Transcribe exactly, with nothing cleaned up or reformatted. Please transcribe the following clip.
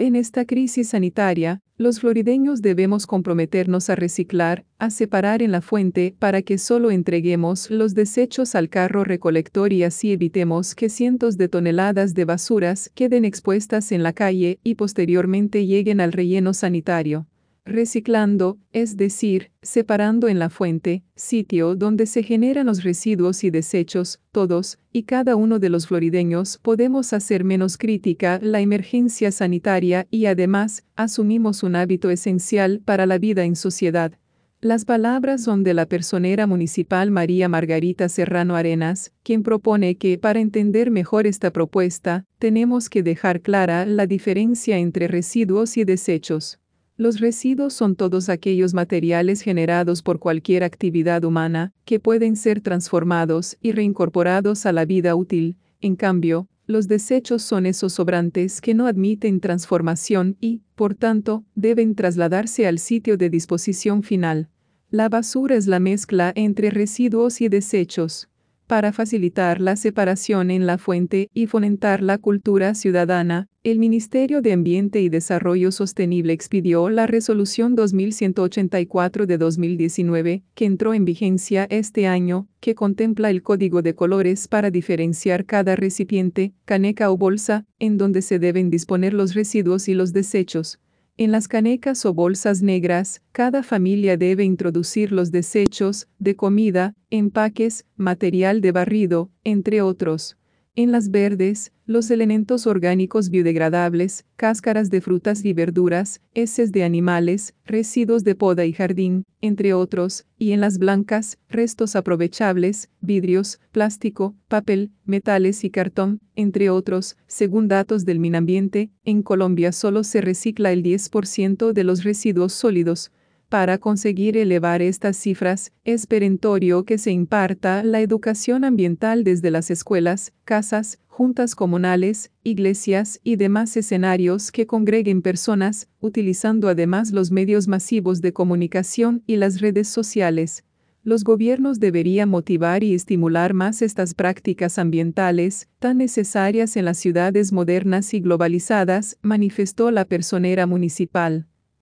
En esta crisis sanitaria, los florideños debemos comprometernos a reciclar, a separar en la fuente para que solo entreguemos los desechos al carro recolector y así evitemos que cientos de toneladas de basuras queden expuestas en la calle y posteriormente lleguen al relleno sanitario. Reciclando, es decir, separando en la fuente, sitio donde se generan los residuos y desechos, todos y cada uno de los florideños podemos hacer menos crítica la emergencia sanitaria y además, asumimos un hábito esencial para la vida en sociedad. Las palabras son de la personera municipal María Margarita Serrano Arenas, quien propone que para entender mejor esta propuesta, tenemos que dejar clara la diferencia entre residuos y desechos. Los residuos son todos aquellos materiales generados por cualquier actividad humana, que pueden ser transformados y reincorporados a la vida útil. En cambio, los desechos son esos sobrantes que no admiten transformación y, por tanto, deben trasladarse al sitio de disposición final. La basura es la mezcla entre residuos y desechos. Para facilitar la separación en la fuente y fomentar la cultura ciudadana, el Ministerio de Ambiente y Desarrollo Sostenible expidió la Resolución dos mil ciento ochenta y cuatro de dos mil diecinueve, que entró en vigencia este año, que contempla el código de colores para diferenciar cada recipiente, caneca o bolsa, en donde se deben disponer los residuos y los desechos. En las canecas o bolsas negras, cada familia debe introducir los desechos de comida, empaques, material de barrido, entre otros. En las verdes, los elementos orgánicos biodegradables, cáscaras de frutas y verduras, heces de animales, residuos de poda y jardín, entre otros, y en las blancas, restos aprovechables, vidrios, plástico, papel, metales y cartón, entre otros. Según datos del Minambiente, en Colombia solo se recicla el diez por ciento de los residuos sólidos. Para conseguir elevar estas cifras, es perentorio que se imparta la educación ambiental desde las escuelas, casas, juntas comunales, iglesias y demás escenarios que congreguen personas, utilizando además los medios masivos de comunicación y las redes sociales. Los gobiernos deberían motivar y estimular más estas prácticas ambientales, tan necesarias en las ciudades modernas y globalizadas, manifestó la personera municipal.